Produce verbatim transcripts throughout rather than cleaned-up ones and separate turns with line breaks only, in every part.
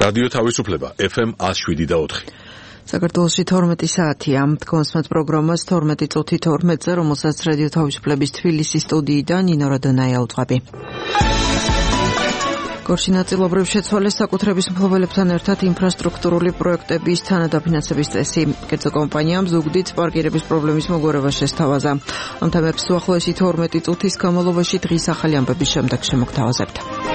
რადიო თავისუფლება ეფ ემ ათს შვიდი და ოთხი.
საქართველოში თორმეტი საათია. კონსმეთ პროგრამას თორმეტი წუთი თორმეტზე, რომელსაც რადიო თავისუფლების თბილისის სტუდიიდან ნინო რადონაი აუწყები. გორში ნაწილობრივ შეცვალეს საკუთრების მფლობელებთან ერთად ინფრასტრუქტურული პროექტების თანადაფინანსების წესი. კერძო კომპანიამ ზუგდიდ პარკირების პრობლემის მოგვარება შესთავაზა. ამ თემებს უახლოესი თორმეტი წუთის განმავლობაში დღის ახალი ამბების შემდეგ შემოგთავაზებთ.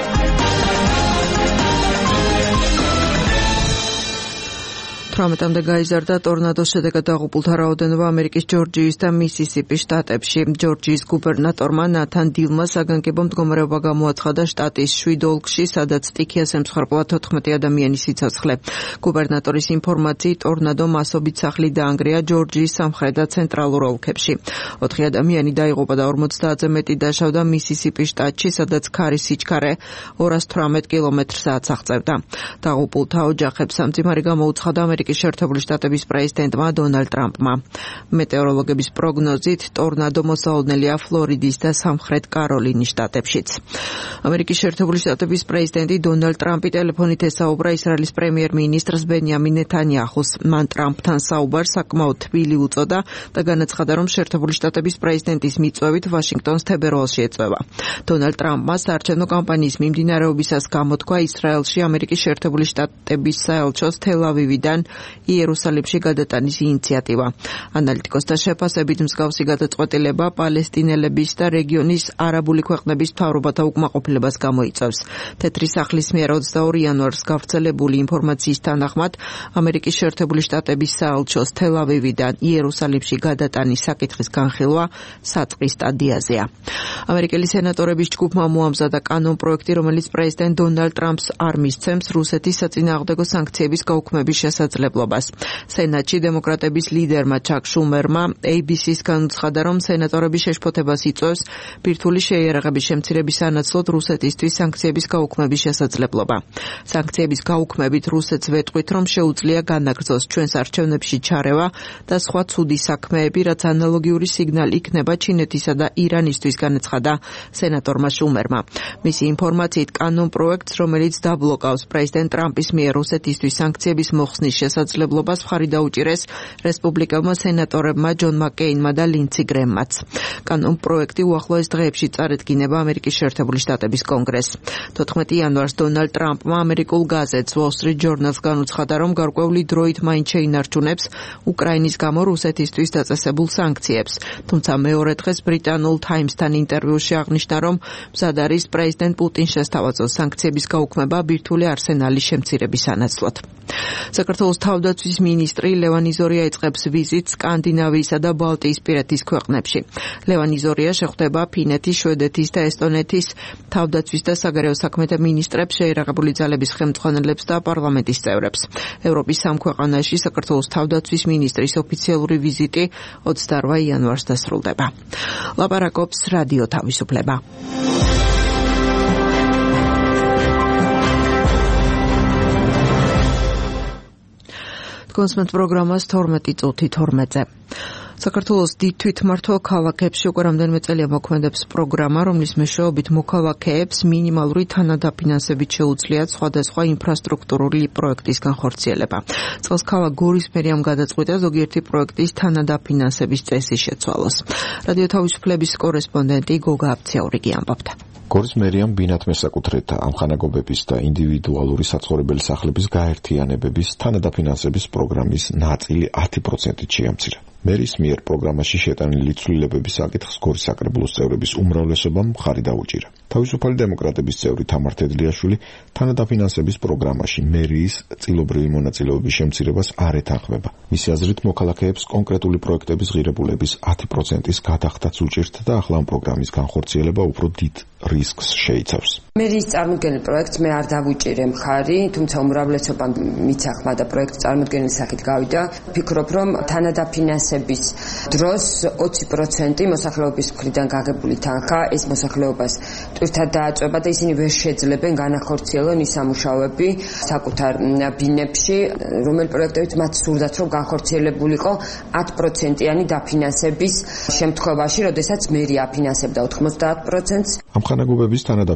თვრამეტამდე გაიზარდა ტორნადოს შედეგად დაღუპულთა რაოდენობა ამერიკის ჯორჯიის და მისისიპის შტატებში. ჯორჯიის გუბერნატორმა ნათან დილმა საგანგებო მდგომარეობა გამოაცხადა შტატის შვიდ ოლქში, სადაც სტიქიას ემსხვერპლა თოთხმეტი ადამიანის სიცოცხლე. გუბერნატორის ინფორმაციით ტორნადო მასობით სახლი დაანგრია ჯორჯიის სამხრეთ და ცენტრალურ ოლქებში. ოთხი ადამიანი დაიღუპა და ორმოცდაათზე მეტი დაშავდა მისისიპის შტატში, სადაც ქარის სიჩქარე ორას თვრამეტ კილომეტრ-საათს აღწევდა. დაღუპულთა ოჯახებს სამძიმარი გამოუცხადა ამერიკის შეერთებული შტატების პრეზიდენტმა დონალდ ტრამპმა. მეტეოროლოგების პროგნოზით ტორნადო მოსაოდნელია ფლორიდის და სამხრეთ კაროლინის შტატებშიც. ამერიკის შეერთებული შტატების პრეზიდენტი დონალდ ტრამპი ტელეფონით ესაუბრა ისრაელის პრემიერ-მინისტრს ბენიამინ ნეთანიაჰუს. მან ტრამპთან საუბარს საკმაოდ თბილი უწოდა და განაცხადა, რომ შეერთებული შტატების პრეზიდენტის მიწვევით ვაშინგტონს თებერვალში ეწვევა. დონალდ ტრამპმა საარჩევნო კამპანიის მიმდინარეობისას გამოთქვა ისრაელში ამერიკის შეერთებული შტატების საელჩოს თელ-ავივიდან იერუსალიმში გადატანის ინიციატივა. ანალიტიკოსთა შეფასებით მსგავსი გადაწყვეტილება პალესტინელების და რეგიონის არაბული ქვეყნების მთავრობათა უკმაყოფილებას გამოიწვევს. თეთრი სახლის მიერ ოცდაორი იანვარს გავრცელებული ინფორმაციის თანახმად ამერიკის შეერთებული შტატების საელჩოს თელ-ავივიდან იერუსალიმში გადატანის საკითხის განხილვა საწყის სტადიაზეა. ამერიკელი სენატორების ჯგუფმა მოამზადა კანონპროექტი, რომელიც პრეზიდენტ დონალდ ტრამპს არ მისცემს რუსეთის საწინააღმდეგო სანქციების გაუქმების შესაძლებლობას. სენატში დემოკრატების ლიდერმა ჩაკ შუმერმა ეი ბი სის განუცხადა, რომ სენატორები შეშფოთებას იწვევს ბირთვული შეიარაღების შემცირების სანაცვლოდ რუსეთისთვის სანქციების გაუქმების შესაძლებლობა. სანქციების გაუქმებით რუსეთს ვეტყვით, რომ შეუძლია განაგრძოს ჩვენს არჩევნებში ჩარევა და სხვა ცუდი საქმეები, რაც ანალოგიური სიგნალი იქნება ჩინეთისა და ირანისთვის, განაცხადა სენატორმა შუმერმა. მისი ინფორმაციით კანონპროექტს, რომელიც დაბლოკავს პრეზიდენტ ტრამპის მიერ რუსეთისთვის სანქციების მოხსნის შესაძლებლობას, მხარი დაუჭირეს რესპუბლიკელმა სენატორებმა ჯონ მაკეინმა და ლინცი გრემმაც. კანონპროექტი უახლოეს დღეებში წარედგინება ამერიკის შეერთებული შტატების კონგრესს. თოთხმეტი იანვარს დონალდ ტრამპმა ამერიკულ გაზეთს Wall Street Journal-ს განუცხადა, რომ გარკვეული დროით მაინც შეინარჩუნებს უკრაინის გამო რუსეთისთვის დაწესებულ სანქციებს. თუმცა მეორე დღეს ბრიტანულ Times-თან ინტერვიუში აღნიშნა, რომ მზად არის პრეზიდენტ პუტინს შესთავაზოს სანქციების გაუქმება ბირთვული არსენალის შემცირების სანაცვლოდ. საქართველოს თავდაცვის მინისტრი ლევან იზორია იწყებს ვიზიტს სკანდინავიისა და ბალტიისპირეთის ქვეყნებში. ლევან იზორია შეხვდება ფინეთის, შვედეთის და ესტონეთის თავდაცვის და საგარეო საქმეთა მინისტრებს, შეიარაღებული ძალების ხელმძღვანელებს და პარლამენტის წევრებს. ევროპის სამ ქვეყანაში საქართველოს თავდაცვის მინისტრის ოფიციალური ვიზიტი ოცდაორ იანვარს დასრულდება. ლაპარაკობს რადიო თავისუფლება. კონსმეთ პროგრამას თორმეტი წუთი თორმეტზე. საქართველოს დიდ თვითმმართველ ქალაქებში უკვე რამდენიმე წელია მოქმედებს პროგრამა, რომლის მეშვეობით მოქალაქეებს მინიმალური თანადაფინანსებით შეუძლიათ სხვადასხვა ინფრასტრუქტურული პროექტის განხორციელება. წელს ქალაქ გორის მერიამ გადაწყვიტა ზოგიერთი პროექტის თანადაფინანსების წესი შეცვალოს. რადიო თავისუფლების კორესპონდენტი გოგა აბციაურიგი ამბობდა.
გორის მერიამ ბინათ მესაკუთრეთა ამხანაგობების და ინდივიდუალური საცხოვრებელი სახლების გაერთიანებების თანადაფინანსების პროგრამის ნაწილი ათი პროცენტით შეამცირა. მერის მიერ პროგრამაში შეტანილი ცვლილებების საკითხს გორის საკრებულოს წევრების უმრავლესობამ მხარი დაუჭირა. თავისუფალი დემოკრატების წევრი თამარ თედლიაშვილი თანადაფინანსების პროგრამაში მერიის წილობრივი მონაწილეობის შემცირებას არ ეთანხმება. მისი აზრით, მოქალაქეებს კონკრეტული პროექტების ღირებულების ათი პროცენტის გადახდაც უჭირთ და ახლა ამ პროგრამის განხორციელება უფრო დიდ რისკს შეიცავს.
მერიის წარმოდგენილ პროექტს მე არ დავუჭირე მხარი, თუმცა უმრავლესობამ მიცახმა და პროექტი წარმოდგენილი სახით გავიდა. ფიქრობ, რომ თანადაფინანსების დროს ოცი პროცენტი მოსახლეობის მხრიდან გაგებული თანხა ეს მოსახლეობას ტვირთად დააწვება და ისინი ვერ შეძლებენ განახორციელონ ის სამუშაოები საკუთარ ბინებში, რომელ პროექტებიც მათ სურდათ, რომ განხორციელებულიყო ათი პროცენტიანი დაფინანსების შემთხვევაში, როდესაც მერია აფინანსებდა ოთხმოცდაათ პროცენტს.
ამხანაგობების თანადაფინანსების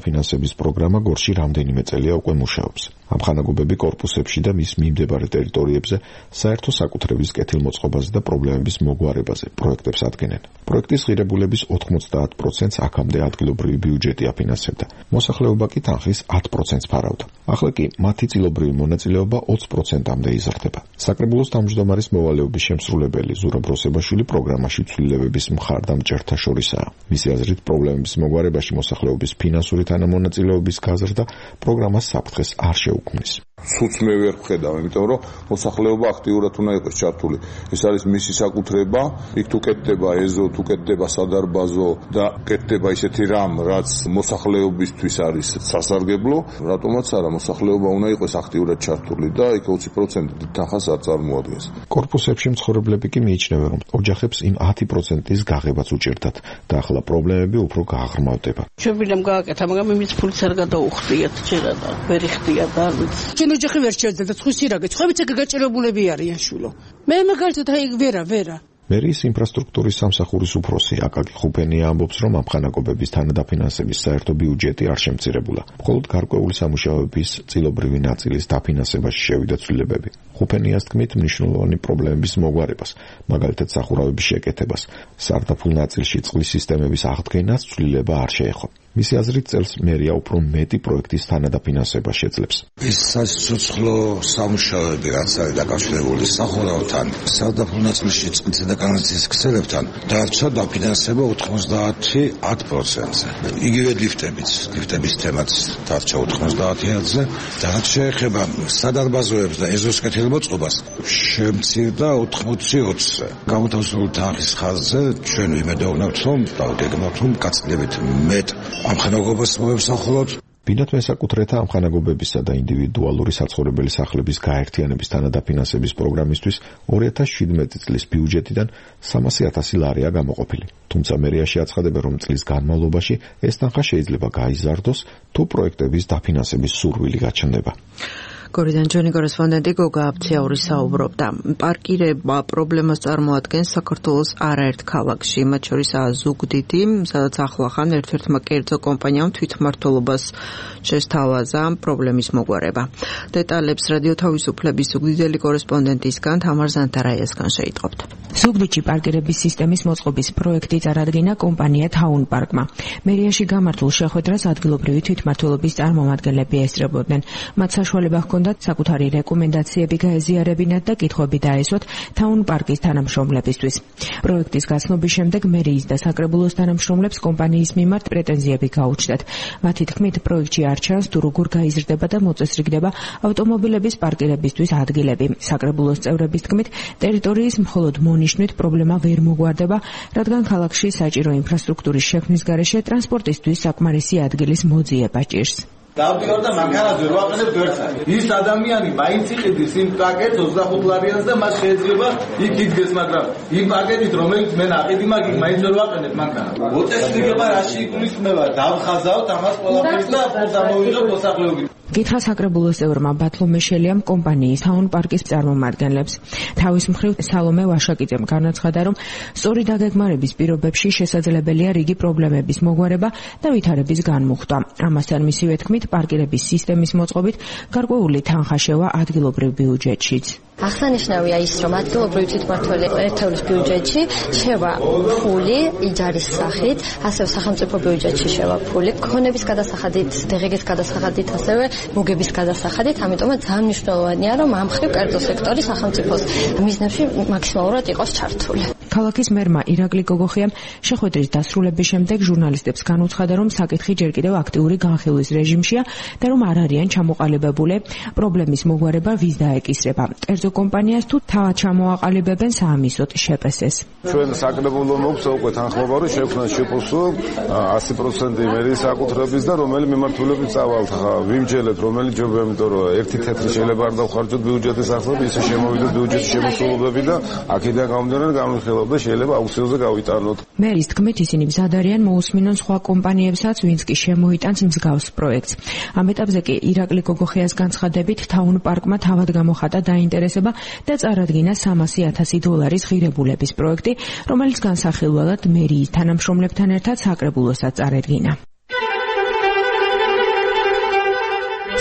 დაფინანსების პროგრამა გორში რამდენიმე წელია უკვე მუშაობს. ამხანაგობები კორპუსებში და მის მიმდებარე ტერიტორიებზე საერთო საკუთრების კეთილმოწყობაზე და პრობლემების მოგვარებაზე პროექტებს ადგენენ. პროექტის ღირებულების ოთხმოცდაათ პროცენტს აქამდე ადგილობრივი ბიუჯეტი აფინანსებდა. მოსახლეობა კი თანხის ათ პროცენტს ფარავდა. ახლა კი მათი წილობრივი მონაწილეობა ოცი პროცენტამდე იზრდება. საკრებულოს თავმჯდომარის მოვალეობის შემსრულებელი ზურაბ როსებაშვილი პროგრამაში ცვლილებების მხარდამჭერთა შორისაა. მისი აზრით, პრობლემების მოგვარებაში მოსახლეობის ფინანსური თანამონაწილეობის გაზრდა პროგრამას საფრთხეს არ შეუქმნის.
სულს მე ვერ ვხედავ, იმიტომ რომ მოსახლეობა აქტიურად უნდა იყოს ჩართული. ეს არის მისი საკუთრება, იქ თუ კეთდება ეზო, თუ კეთდება სადარბაზო და კეთდება ისეთი რამ, რაც მოსახლეობისთვის არის სასარგებლო, რატომაც არა, მოსახლეობა უნდა იყოს აქტიურად ჩართული და იქ ოცი პროცენტი თანხას არ წარმოადგენს.
კორპუსებში მცხოვრებლები კი მიიჩნევენ, რომ ოჯახებს იმ ათი პროცენტის გაღებაც უჭირდათ და ახლა პრობლემები უფრო გააღრმავდება.
შევიდამ გააკეთა, მაგრამ იმის ფულს არ გადაუხდიათ ჯერა და ვერ იხდია და ოჯახი ვერ შეძლებდა ცხვის ირაგე ცხებიც ეგ გაჭირებულები არიან შვილო მე მაგალითად აი ვერა ვერა
მერის ინფრასტრუქტურის სამსახურის უფროსი აკაკი ხუფენია ამბობს, რომ ამხანაგობების თანადაფინანსების საერთო ბიუჯეტი არ შემცირებულა. მხოლოდ გარკვეული სამუშაოების წილობრივი ნაწილის დაფინანსებაში შევიდა ცვლილებები. ხუფენიას თქმით, მნიშვნელოვანი პრობლემების მოგვარებას, მაგალითად სახურავების შეკეთებას, სარდაფულ ნაწილში წყლის სისტემების აღდგენას ცვლილება არ შეეხო. მისი აზრით, წელს მერია უფრო მეტი პროექტის თანადაფინანსება შეძლებს.
ეს საცოცხლო სამუშაოები, რაც არის დაკავშირებული სახურავთან, სარდაფულ ნაწილში წყლისა და კანალიზაციის ქსელებთან, დარჩა დაფინანსება ოთხმოცდაათი პროცენტზე. იგივე ლიფტებიც, ლიფტების თემაც დარჩა ოთხმოცდაათზე და რაც შეეხება სადარბაზოებს და ეზოს კეთილმოწყობას, შემცირდა ოთხმოცი ოცზე. გამოთავსებული თანხის ხაზზე ჩვენ ვიმედოვნებთ, რომ დავდგენთ, რომ გაცილებით მეტ ამხანაგობას მოვემსახუროთ.
ბინათ მესაკუთრეთა ამხანაგობებისა და ინდივიდუალური საცხოვრებელი სახლების გაერთიანების თანადაფინანსების პროგრამისთვის ორი ათას შვიდმეტი წლის ბიუჯეტიდან სამასი ათასი ლარია გამოყოფილი. თუმცა მერიაში აცხადებენ, რომ წლის განმავლობაში ეს თანხა შეიძლება გაიზარდოს, თუ პროექტების დაფინანსების სურვილი გაჩნდება.
გორიდან ჯონი კორესპონდენტი გოგა აბციაური საუბრობდა. პარკირება პრობლემას წარმოადგენს საქართველოს არაერთ ქალაქში, მათ შორისაა ზუგდიდი, სადაც ახლახან ერთ-ერთმა კერძო კომპანიამ თვითმმართველობას შესთავაზა პრობლემის მოგვარება. დეტალებს რადიო თავისუფლების ზუგდიდელი კორესპონდენტისგან თამარ ზანთარაიასგან შეიტყობთ.
ზუგდიდში პარკირების სისტემის მოწყობის პროექტი წარადგინა კომპანია Town Park-მა. მერიაში გამართულ შეხვედრას ადგილობრივი თვითმმართველობის წარმომადგენლები ესწრებოდნენ. მათ საშუალება ჰქონდათ საკუთარი რეკომენდაციები გაეზიარებინათ და კითხვები დაესვათ Town Park-ის თანამშრომლებისთვის. პროექტის გაცნობის შემდეგ მერიის და საკრებულოს თანამშრომლებს კომპანიის მიმართ პრეტენზიები გაუჩნდათ. მათი თქმით, პროექტში არ ჩანს თუ როგორ გაიზრდება და მოწესრიგდება ავტომობილების პარკირებისთვის ადგილები. საკრებულოს წევრების თქმით, ტერიტორიის მხოლოდ მონიშნვით პრობლემა ვერ მოგვარდება, რადგან ქალაქში საჭირო ინფრასტრუქტურის შექმნის გარეშე ტრანსპორტისთვის საკმარისი ადგილის მოძიება ჭირს.
დავდივარ და მანქანას ვერ ვაყენებ ვერცად. ის ადამიანი მაინც იყიდის იმ პაკეტს ოცდახუთ ლარიანს და მას შეიძლება იქ იდგეს, მაგრამ იმ პაკეტით რომელიც მე ნაყიდი მაგი მაინც ვერ ვაყენებ მანქანას. მოწესრიგება რაში იგულისხმება? დავხაზავთ ამას ყველაფერს და დამოვიღებ მოსახლეობით.
გითხრა საკრებულოს წევრმა ბათლო მეშელიამ კომპანიის Town Park-ის წარმომადგენლებს. თავის მხრივ სალომე ვაშაკიძემ განაცხადა, რომ სწორი დაგეგმარების პირობებში შესაძლებელია რიგი პრობლემების მოგვარება და ვითარების განმუხტვა. ამასთან მისივე თქმით, პარკირების სისტემის მოწყობით გარკვეული თანხა შევა ადგილობრივ ბიუჯეტშიც.
აღსანიშნავია ის, რომ ადგილობრივი თვითმმართველი ერთეულის ბიუჯეტში შევა ფული იჯარის სახით, ასევე სახელმწიფო ბიუჯეტში შევა ფული ქონების გადასახადით, დღეგის გადასახადით, ასევე მოგების გადასახადით, ამიტომაც ძალიან მნიშვნელოვანია, რომ ამ მხრივ კერძო სექტორი სახელმწიფოს მიზნებში მაქსიმალურად იყოს ჩართული.
ქალაქის მერმა ირაკლი გოგოხიამ შეხვედრის დასრულების შემდეგ ჟურნალისტებს განუცხადა, რომ საკითხი ჯერ კიდევ აქტიური განხილვის რეჟიმშია და რომ არ არიან ჩამოყალიბებული პრობლემის მოგვარება ვის დაეკისრება. კერძო კომპანიას თუ თავად ჩამოაყალიბებენ საამისოდ შეპესეს.
ჩვენ საკრებულო მოგვს უკვე თანხმობა რომ შექმნა შეპოსო ასი პროცენტი მერიის საკუთრების და რომელი მიმართულებით წავალთ. ვიმჯელეთ რომელი ჯობია, იმიტომ რომ ერთი თეთრი შეიძლება არ დავხარჯოთ ბიუჯეტის ახსნები, ისე შემოვიდეთ ბიუჯეტის შემოსრულობები და აქედან გამომდინარე განვიხილავთ და შეიძლება აუქციოზე გავიტანოთ.
მერის თქმით, ისინი მზად არიან მოусმინონ სხვა კომპანიებსაც, ვინც კი შემოიტანს მსგავს პროექტს. ამ ეტაპზე კი ირაკლი გოგოხიას განცხადებით, Town Park-მა თავად გამოხატა დაინტერესება და წარადგინა სამასი ათასი დოლარის ღირებულების პროექტი, რომელიც განსახილველად მერიის თანამშრომლებთან ერთად საკრებულოსაც წარედგინა.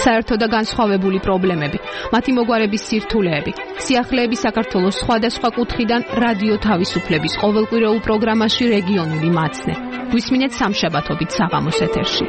საერთო და განსხვავებული პრობლემები, მათი მოგვარების სირთულეები, სიახლეები საქართველოს სხვადასხვა კუთხიდან რადიო თავისუფლების ყოველკვირეულ პროგრამაში რეგიონული მაცნე. გვისმინეთ სამშაბათობით საღამოს ეთერში.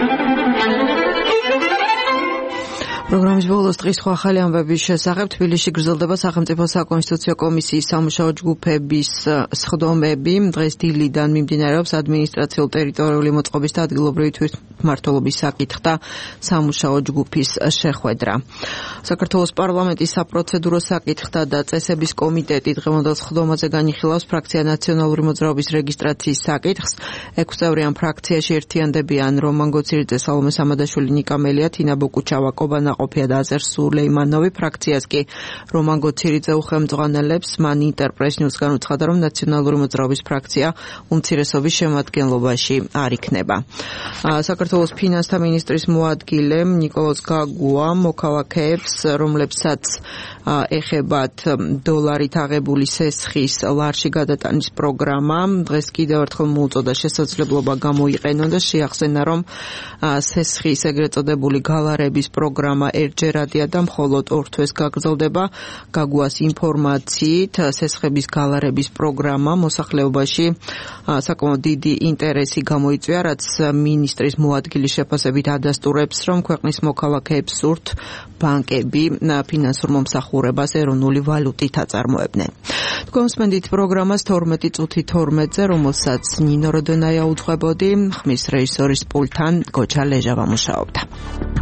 პროგრამის ბოლოს დღის სხვა ახალი ამბების შესახებ თბილისში გრძელდება სახელმწიფო საკონსტიტუციო კომისიის სამუშაო ჯგუფების სხდომები. დღეს დილიდან მიმდინარეობს ადმინისტრაციულ-ტერიტორიული მოწყობის და ადგილობრივი თვითმმართველობის საკითხთა სამუშაო ჯგუფის შეხვედრა. საქართველოს პარლამენტის საპროცედურო საკითხთა და წესების კომიტეტი დღევანდელ სხდომაზე განიხილავს ფრაქცია ნაციონალური მოძრაობის რეგისტრაციის საკითხს. ექვსწევრიან ფრაქციაში ერთიანდებიან რომან გოცირიძე, სალომე სამადაშვილი, ნიკა მელია, თინა ბოკუჩავა, კობანა ყოფია და აზერ სულეიმანოვი. ფრაქციას კი რომან გოცირიძე უხელმძღვანელებს. მან ინტერპრეს ნიუსგან უცხადა, რომ ნაციონალური მოძრაობის ფრაქცია უმცირესობის შემადგენლობაში არ იქნება. საქართველოს ფინანსთა მინისტრის მოადგილე ნიკოლოზ გაგუა მოქალაქეებს, რომლებსაც ეხებათ დოლარით აღებული სესხის ლარში გადატანის პროგრამა, დღეს კიდევ ერთხელ მოუწოდა შესაძლებლობა გამოიყენონ და შეახსენა, რომ სესხის ეგრეთ წოდებული გალარების პროგრამა ერთჯერადია და მხოლოდ ორ თვეს გაგრძელდება. გაგუას ინფორმაციით, სესხების გალარების პროგრამა მოსახლეობაში საკმაოდ დიდი ინტერესი გამოიწვია, რაც მინისტრის მოადგილის შეფასებით ადასტურებს, რომ ქვეყნის მოქალაქეებს სურთ ბანკები ფინანსურ მომსახურებას ეროვნული ვალუტით აწარმოებდნენ. თქვენ მსმენთ პროგრამას თორმეტი წუთი თორმეტზე, რომელსაც ნინო როდენაია უძღვებოდი, ხმის რეჟისორის პულტთან გოჩა ლეჟავა მუშაობდა.